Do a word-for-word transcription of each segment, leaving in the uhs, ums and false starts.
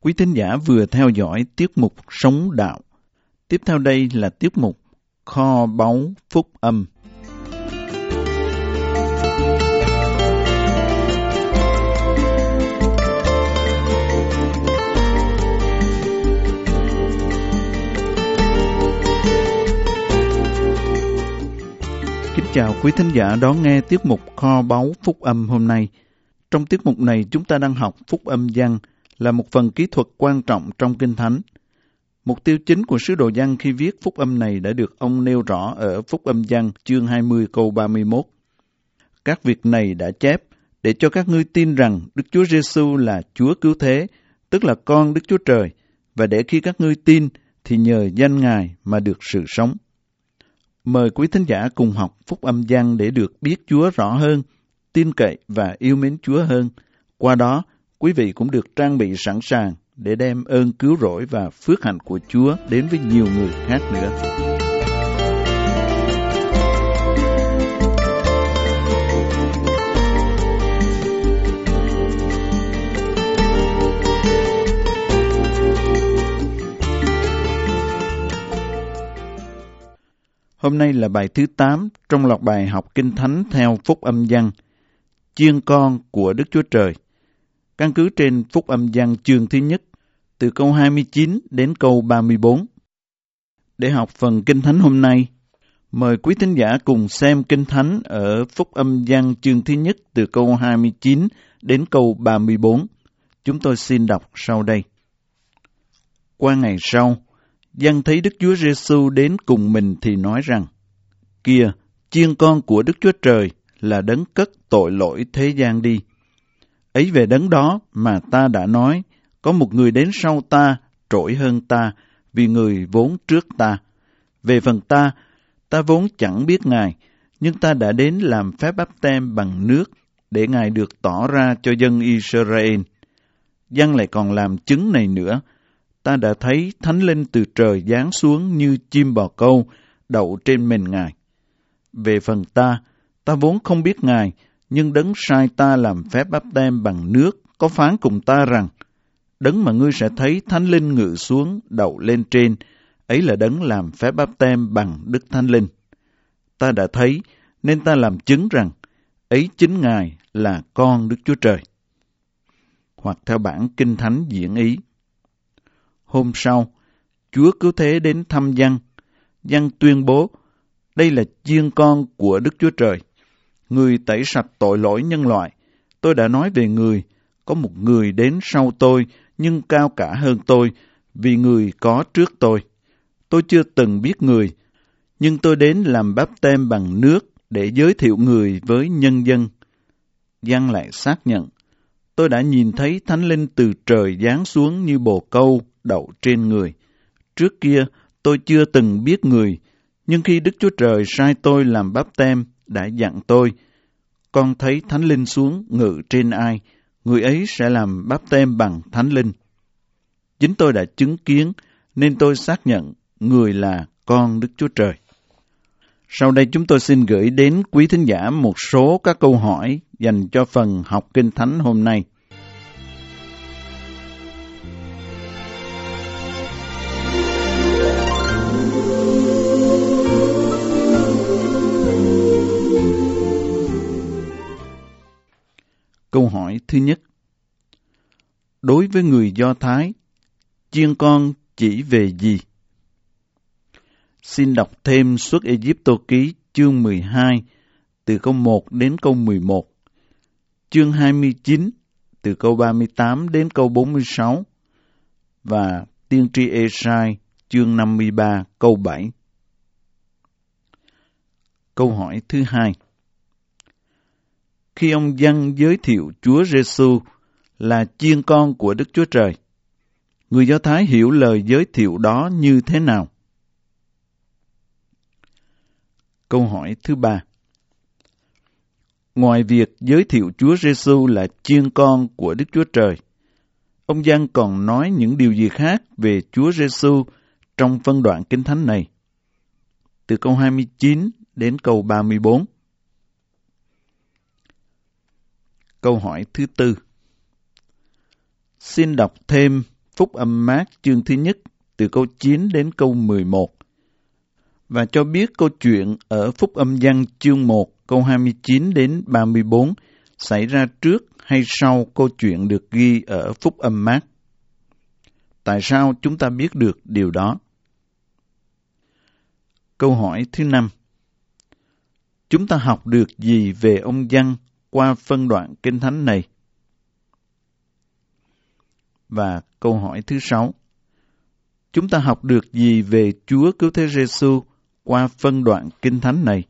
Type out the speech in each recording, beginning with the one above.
Quý thính giả vừa theo dõi tiết mục Sống Đạo. Tiếp theo đây là tiết mục Kho Báu Phúc Âm. Kính chào quý thính giả đón nghe tiết mục Kho Báu Phúc Âm hôm nay. Trong tiết mục này chúng ta đang học Phúc Âm Giăng, là một phần kỹ thuật quan trọng trong Kinh Thánh. Mục tiêu chính của sứ đồ Giăng khi viết Phúc Âm này đã được ông nêu rõ ở Phúc Âm Giăng chương hai mươi câu ba mươi mốt. Các việc này đã chép để cho các ngươi tin rằng Đức Chúa Giêsu là Chúa Cứu Thế, tức là Con Đức Chúa Trời, và để khi các ngươi tin thì nhờ danh Ngài mà được sự sống. Mời quý thính giả cùng học Phúc Âm Giăng để được biết Chúa rõ hơn, tin cậy và yêu mến Chúa hơn. Qua đó, quý vị cũng được trang bị sẵn sàng để đem ơn cứu rỗi và phước hạnh của Chúa đến với nhiều người khác nữa. Hôm nay là bài thứ tám trong loạt bài học Kinh Thánh theo Phúc Âm Giăng, chiên con của Đức Chúa Trời. Căn cứ trên Phúc Âm Giăng chương thứ nhất, từ câu hai mươi chín đến câu ba mươi bốn. Để học phần Kinh Thánh hôm nay, mời quý thính giả cùng xem Kinh Thánh ở Phúc Âm Giăng chương thứ nhất từ câu hai mươi chín đến câu ba mươi bốn. Chúng tôi xin đọc sau đây. Qua ngày sau, Giăng thấy Đức Chúa Giêsu đến cùng mình thì nói rằng: Kìa, chiên con của Đức Chúa Trời là đấng cất tội lỗi thế gian đi. Ấy về đấng đó mà ta đã nói, có một người đến sau ta, trỗi hơn ta, vì người vốn trước ta. Về phần ta, ta vốn chẳng biết Ngài, nhưng ta đã đến làm phép báp têm bằng nước, để Ngài được tỏ ra cho dân Israel. Giăng lại còn làm chứng này nữa: ta đã thấy Thánh Linh từ trời giáng xuống như chim bồ câu, đậu trên mình Ngài. Về phần ta, ta vốn không biết Ngài, nhưng đấng sai ta làm phép báp têm bằng nước có phán cùng ta rằng: đấng mà ngươi sẽ thấy Thánh Linh ngự xuống đậu lên trên, ấy là đấng làm phép báp têm bằng Đức Thánh Linh. Ta đã thấy nên ta làm chứng rằng ấy chính Ngài là Con Đức Chúa Trời. Hoặc theo bản Kinh Thánh diễn ý. Hôm sau, Chúa Cứu Thế đến thăm Giăng. Giăng tuyên bố: đây là chiên con của Đức Chúa Trời, người tẩy sạch tội lỗi nhân loại. Tôi đã nói về người, có một người đến sau tôi, nhưng cao cả hơn tôi, vì người có trước tôi. Tôi chưa từng biết người, nhưng tôi đến làm báp têm bằng nước để giới thiệu người với nhân dân. Giăng lại xác nhận: tôi đã nhìn thấy Thánh Linh từ trời giáng xuống như bồ câu đậu trên người. Trước kia tôi chưa từng biết người, nhưng khi Đức Chúa Trời sai tôi làm báp têm đã dặn tôi: con thấy Thánh Linh xuống ngự trên ai, người ấy sẽ làm báp têm bằng Thánh Linh. Chính tôi đã chứng kiến, nên tôi xác nhận người là con Đức Chúa Trời. Sau đây chúng tôi xin gửi đến quý thính giả một số các câu hỏi dành cho phần học Kinh Thánh hôm nay. Câu hỏi thứ nhất. Đối với người Do Thái, chiên con chỉ về gì? Xin đọc thêm Xuất Ê-díp-tô ký chương mười hai, từ câu một đến câu mười một, chương hai mươi chín, từ câu ba mươi tám đến câu bốn mươi sáu, và Tiên tri Ê-sai chương năm mươi ba, câu bảy. Câu hỏi thứ hai. Khi ông Giăng giới thiệu Chúa Giêsu là chiên con của Đức Chúa Trời, người Do Thái hiểu lời giới thiệu đó như thế nào? Câu hỏi thứ ba. Ngoài việc giới thiệu Chúa Giêsu là chiên con của Đức Chúa Trời, ông Giăng còn nói những điều gì khác về Chúa Giêsu trong phân đoạn Kinh Thánh này? Từ câu hai mươi chín đến câu ba mươi bốn. Câu hỏi thứ tư. Xin đọc thêm Phúc âm Mác chương thứ nhất từ câu chín đến câu mười một, và cho biết câu chuyện ở Phúc âm Giăng chương một câu hai mươi chín đến ba mươi bốn xảy ra trước hay sau câu chuyện được ghi ở Phúc âm Mác. Tại sao chúng ta biết được điều đó? Câu hỏi thứ năm. Chúng ta học được gì về ông Giăng qua phân đoạn Kinh Thánh này? Và câu hỏi thứ sáu. Chúng ta học được gì về Chúa Cứu Thế Giêsu qua phân đoạn Kinh Thánh này?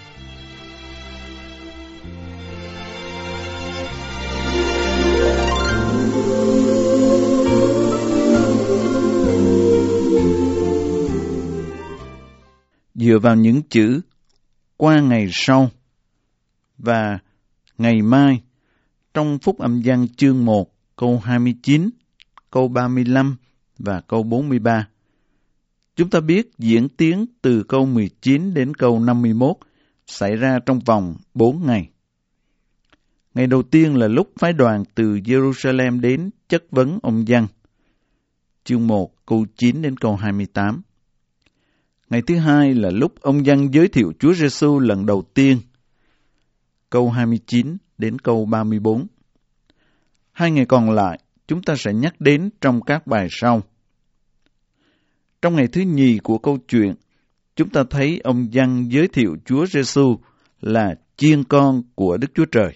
Dựa vào những chữ qua ngày sau và ngày mai trong Phúc âm Giăng chương một câu hai mươi chín, câu ba mươi lăm và câu bốn mươi ba, chúng ta biết diễn tiến từ câu mười chín đến câu năm mươi mốt xảy ra trong vòng bốn ngày. Ngày đầu tiên là lúc phái đoàn từ Jerusalem đến chất vấn ông Giăng, chương một câu chín đến câu hai mươi tám. Ngày thứ hai là lúc ông Giăng giới thiệu Chúa Giêsu lần đầu tiên, câu hai mươi chín đến câu ba mươi bốn. Hai ngày còn lại chúng ta sẽ nhắc đến trong các bài sau. Trong ngày thứ nhì của câu chuyện, chúng ta thấy ông Giăng giới thiệu Chúa Giêsu là chiên con của Đức Chúa Trời.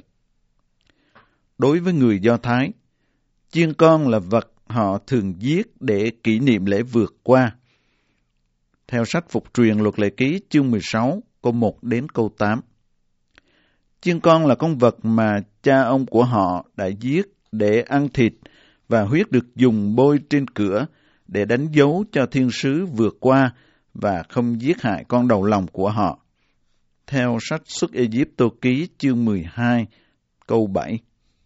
Đối với người Do Thái, chiên con là vật họ thường giết để kỷ niệm lễ vượt qua. Theo sách Phục truyền Luật Lệ Ký chương mười sáu, câu một đến câu tám. Chiên con là con vật mà cha ông của họ đã giết để ăn thịt, và huyết được dùng bôi trên cửa để đánh dấu cho thiên sứ vượt qua và không giết hại con đầu lòng của họ. Theo sách Xuất Ê-díp-tô ký chương mười hai, câu bảy.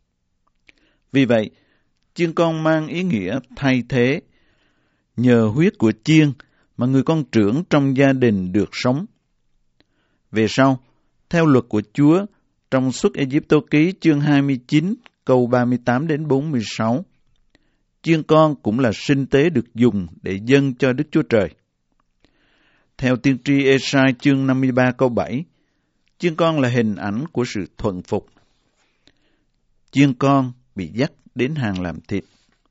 Vì vậy, chiên con mang ý nghĩa thay thế. Nhờ huyết của chiên mà người con trưởng trong gia đình được sống. Về sau, theo luật của Chúa, trong Xuất Ê-díp-tô ký chương hai mươi chín, câu ba mươi tám đến bốn mươi sáu, chiên con cũng là sinh tế được dùng để dâng cho Đức Chúa Trời. Theo tiên tri Ê-sai chương năm mươi ba câu bảy, chiên con là hình ảnh của sự thuần phục. Chiên con bị dắt đến hàng làm thịt.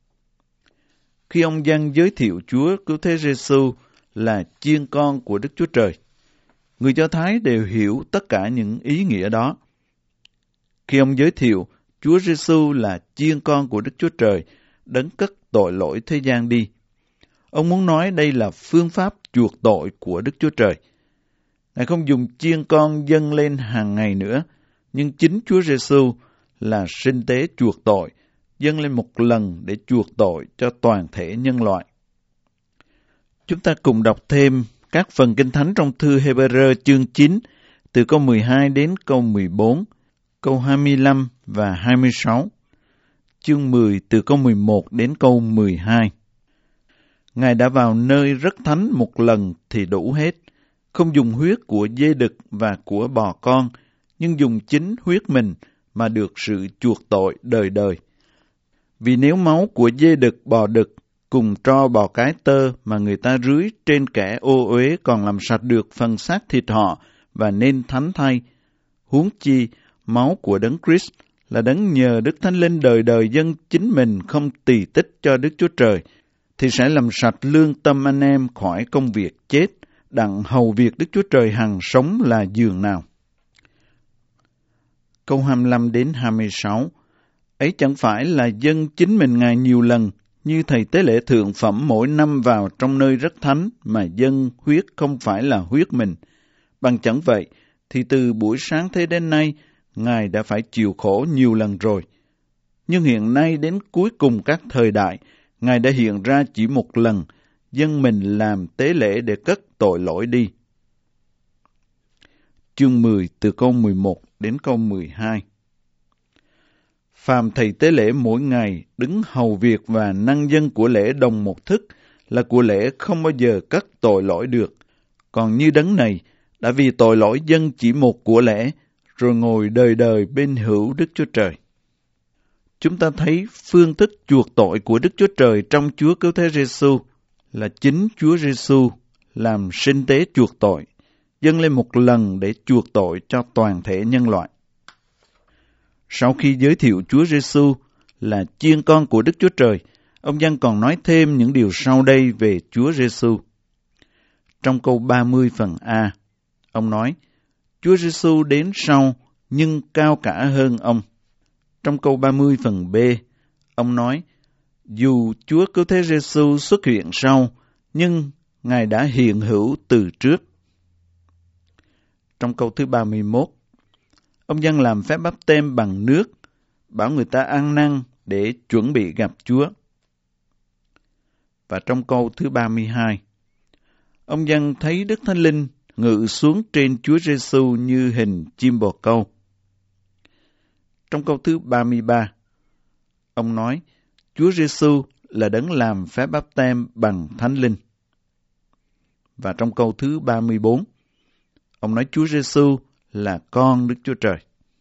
Khi ông Giăng giới thiệu Chúa Cứu Thế Giêsu là chiên con của Đức Chúa Trời, người Do Thái đều hiểu tất cả những ý nghĩa đó. Khi ông giới thiệu Chúa Giêsu là chiên con của Đức Chúa Trời, đấng cất tội lỗi thế gian đi, ông muốn nói đây là phương pháp chuộc tội của Đức Chúa Trời. Ngài không dùng chiên con dâng lên hàng ngày nữa, nhưng chính Chúa Giêsu là sinh tế chuộc tội, dâng lên một lần để chuộc tội cho toàn thể nhân loại. Chúng ta cùng đọc thêm các phần Kinh Thánh trong thư Hê-bơ-rơ chương chín, từ câu mười hai đến câu mười bốn, câu hai mươi lăm và hai mươi sáu, chương mười từ câu mười một đến câu mười hai. Ngài đã vào nơi rất thánh một lần thì đủ hết, không dùng huyết của dê đực và của bò con, nhưng dùng chính huyết mình mà được sự chuộc tội đời đời. Vì nếu máu của dê đực, bò đực cùng tro bò cái tơ mà người ta rưới trên kẻ ô uế còn làm sạch được phần xác thịt họ và nên thánh thay, huống chi máu của Đấng Christ là đấng nhờ Đức Thánh Linh đời đời dâng chính mình không tỳ tích cho Đức Chúa Trời, thì sẽ làm sạch lương tâm anh em khỏi công việc chết, đặng hầu việc Đức Chúa Trời hằng sống là giường nào. Câu hai mươi lăm đến hai mươi sáu. Ấy chẳng phải là dâng chính mình Ngài nhiều lần, như thầy tế lễ thượng phẩm mỗi năm vào trong nơi rất thánh, mà dâng huyết không phải là huyết mình. Bằng chẳng vậy, thì từ buổi sáng thế đến nay, Ngài đã phải chịu khổ nhiều lần rồi. Nhưng hiện nay đến cuối cùng các thời đại, Ngài đã hiện ra chỉ một lần, dâng mình làm tế lễ để cất tội lỗi đi. Chương mười từ câu mười một đến câu mười hai. Phàm thầy tế lễ mỗi ngày đứng hầu việc và năng dân của lễ đồng một thức là của lễ không bao giờ cất tội lỗi được. Còn như đấng này đã vì tội lỗi dân chỉ một của lễ, rồi ngồi đời đời bên hữu Đức Chúa Trời. chúng ta thấy phương thức chuộc tội của Đức Chúa Trời trong Chúa Cứu Thế Giêsu là chính Chúa Giêsu làm sinh tế chuộc tội, dâng lên một lần để chuộc tội cho toàn thể nhân loại. Sau khi giới thiệu Chúa Giêsu là chiên con của Đức Chúa Trời, ông Giăng còn nói thêm những điều sau đây về Chúa Giêsu. Trong câu ba mươi phần A, ông nói, Chúa Giêsu đến sau nhưng cao cả hơn ông. Trong câu ba mươi phần B, ông nói, dù Chúa Cứu Thế Giêsu xuất hiện sau, nhưng Ngài đã hiện hữu từ trước. Trong câu thứ ba mươi mốt, ông Giăng làm phép báp têm bằng nước, bảo người ta ăn năn để chuẩn bị gặp Chúa. Và trong câu thứ ba mươi hai, ông Giăng thấy Đức Thánh Linh ngự xuống trên Chúa Giêsu như hình chim bồ câu. Trong câu thứ ba mươi ba, ông nói, Chúa Giêsu là đấng làm phép báp têm bằng Thánh Linh. Và trong câu thứ ba mươi bốn, ông nói Chúa Giêsu là con Đức Chúa Trời.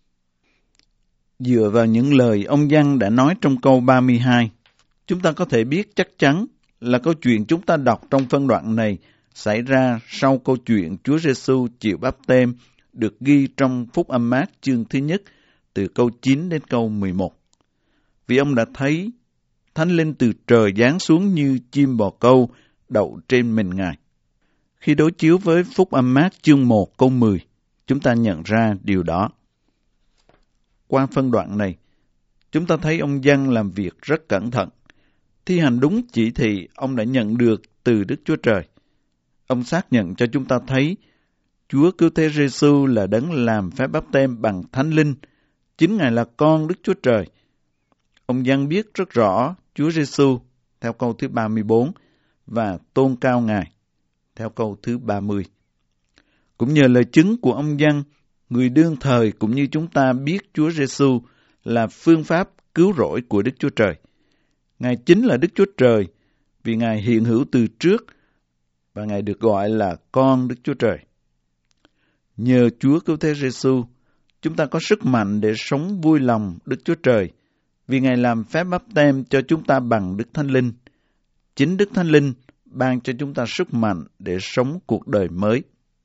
Dựa vào những lời ông Giăng đã nói trong câu ba mươi hai, chúng ta có thể biết chắc chắn là câu chuyện chúng ta đọc trong phân đoạn này xảy ra sau câu chuyện Chúa Giêsu chịu báp têm được ghi trong Phúc Âm Mác chương thứ nhất từ câu chín đến câu mười một. Vì ông đã thấy Thánh Linh từ trời giáng xuống như chim bồ câu đậu trên mình Ngài. Khi đối chiếu với Phúc Âm Mác chương một câu mười, chúng ta nhận ra điều đó. Qua phân đoạn này, chúng ta thấy ông Giăng làm việc rất cẩn thận, thi hành đúng chỉ thị ông đã nhận được từ Đức Chúa Trời. Ông xác nhận cho chúng ta thấy Chúa Cứu Thế Giêsu là đấng làm phép báp têm bằng Thánh Linh, chính Ngài là con Đức Chúa Trời. Ông Giăng biết rất rõ Chúa Giêsu theo câu thứ ba mươi bốn và tôn cao Ngài theo câu thứ ba mươi. Cũng nhờ lời chứng của ông Giăng, người đương thời cũng như chúng ta biết Chúa Giêsu là phương pháp cứu rỗi của Đức Chúa Trời. Ngài chính là Đức Chúa Trời vì Ngài hiện hữu từ trước và Ngài được gọi là con Đức Chúa Trời. Nhờ Chúa Cứu Thế Giêsu, chúng ta có sức mạnh để sống vui lòng Đức Chúa Trời vì Ngài làm phép báp têm cho chúng ta bằng Đức Thánh Linh. Chính Đức Thánh Linh ban cho chúng ta sức mạnh để sống cuộc đời mới.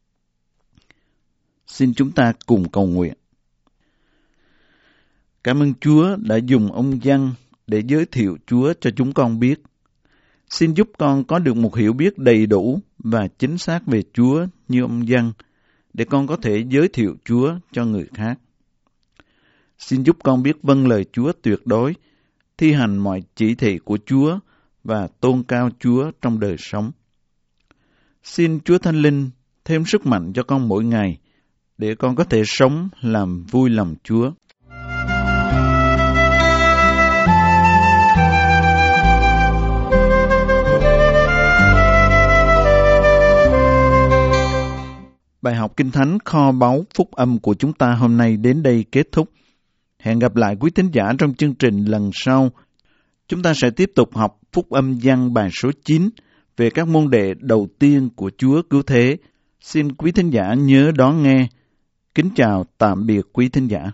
Xin chúng ta cùng cầu nguyện. Cảm ơn Chúa đã dùng ông Giăng để giới thiệu Chúa cho chúng con biết. Xin giúp con có được một hiểu biết đầy đủ và chính xác về Chúa như ông Giăng, để con có thể giới thiệu Chúa cho người khác. Xin giúp con biết vâng lời Chúa tuyệt đối, thi hành mọi chỉ thị của Chúa và tôn cao Chúa trong đời sống. Xin Chúa Thánh Linh thêm sức mạnh cho con mỗi ngày, để con có thể sống làm vui lòng Chúa. Bài học Kinh Thánh kho báu phúc âm của chúng ta hôm nay đến đây kết thúc. Hẹn gặp lại quý thính giả trong chương trình lần sau. Chúng ta sẽ tiếp tục học phúc âm Giăng bài số chín về các môn đệ đầu tiên của Chúa Cứu Thế. Xin quý thính giả nhớ đón nghe. Kính chào tạm biệt quý thính giả.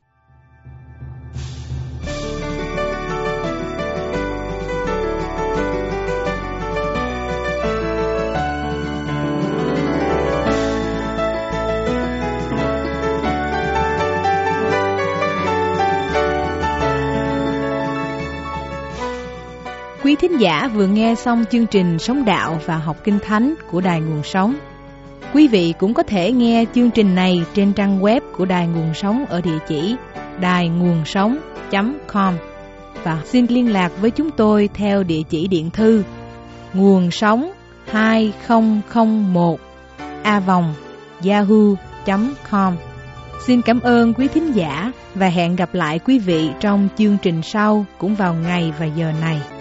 Quý thính giả vừa nghe xong chương trình Sống Đạo và Học Kinh Thánh của Đài Nguồn Sống. Quý vị cũng có thể nghe chương trình này trên trang web của Đài Nguồn Sống ở địa chỉ đài nguồn sống chấm com và xin liên lạc với chúng tôi theo địa chỉ điện thư nguồn sống hai không không một a vòng yahoo chấm com. Xin cảm ơn quý thính giả và hẹn gặp lại quý vị trong chương trình sau cũng vào ngày và giờ này.